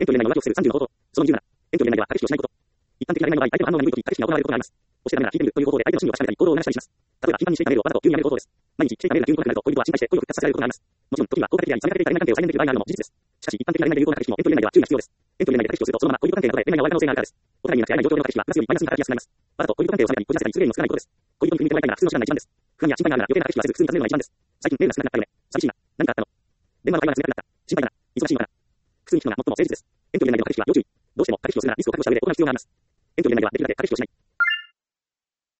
遠距離恋愛は浮気をする30の方法。その27、遠距離恋愛では駆け引きをしないこと。一般的な恋愛の場合、相手の反応が鈍いとき、駆け引きが行われることがあります。押してダメなら聞いてみるという方法で相手の心理を確かめたり、行動を促したりします。例えば、頻繁にしていたメールをあなたと急にやめる方法です。毎日していたメールが急に来なくなると、恋人は心配して恋を復活させられることがあります。もちろん、時は効果的であり、冷めかけていた恋愛関係を再燃できる場合があるのも事実です。しかし、一般的な恋愛で有効な駆け引きも遠距離恋愛では注意が必要です。遠距離恋愛で駆け引きをすると、そのまま恋人関係の中で恋愛が終わる可能性があるからです。お互いに間違いない状況の駆け引きはプラスよりマイナスに働きやすくなります。わざと恋人関係を冷めたり、こじらせたりするよりも少ないことです。恋人に踏み込みたいなら普通の手段が一番です。不安や心配があるなら余計な駆け引きはせず、普通に尋ねるのが一番です。最近メールが少なくなったよね。寂しいな。何かあったの？電話の会話が少なくなった。心配だな。忙しいのかな。普通に聞くのが最も誠実です。遠距離恋愛での駆け引きは要注意。どうしても駆け引きをするならリスクを覚悟した上で行う必要があります。遠距離恋愛ではできるだけ駆け引きをしない。